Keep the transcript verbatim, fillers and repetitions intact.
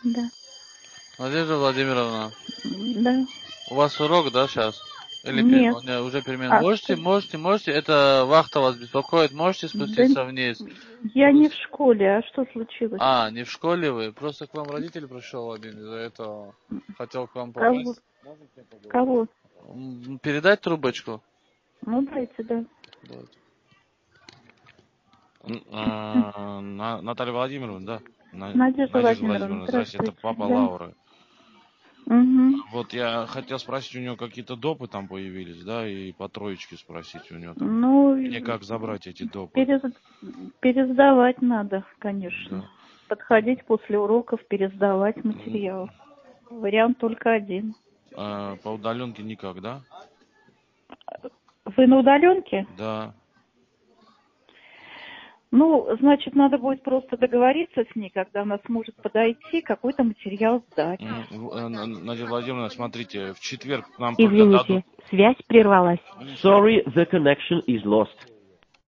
Да. Надежда Владимировна, Да. у вас урок, да, сейчас? Или Нет. пер- не, уже перемена? А, Можете, можете, можете, это вахта вас беспокоит, можете да спуститься вниз? я не в Просто- школе, а что случилось? А, не в школе вы? Просто к вам родитель пришел один, из-за этого хотел к вам Кого? попасть. Кого? М, Передать трубочку? Ну, дайте, да. Давайте. Н- а, На- Наталья Владимировна, да? На- Надежда Надежда Владимировна, Владимировна, здравствуйте, это здравствуйте. папа Да. Лауры. Угу. Вот я хотел спросить, у него какие-то допы там появились, да, и по троечке спросить у него там. Ну, Мне как забрать эти допы? перез... пересдавать надо, конечно. Да. Подходить после уроков, пересдавать материал. Вариант только один. А, по удаленке никак, да? Вы на удаленке? Да. Ну, значит, надо будет просто договориться с ней, когда она сможет подойти, какой-то материал сдать. М, в- э, Н- Надежда Владимировна, смотрите, в четверг нам только дадут... Извините, связь прервалась. Sorry, the connection is lost.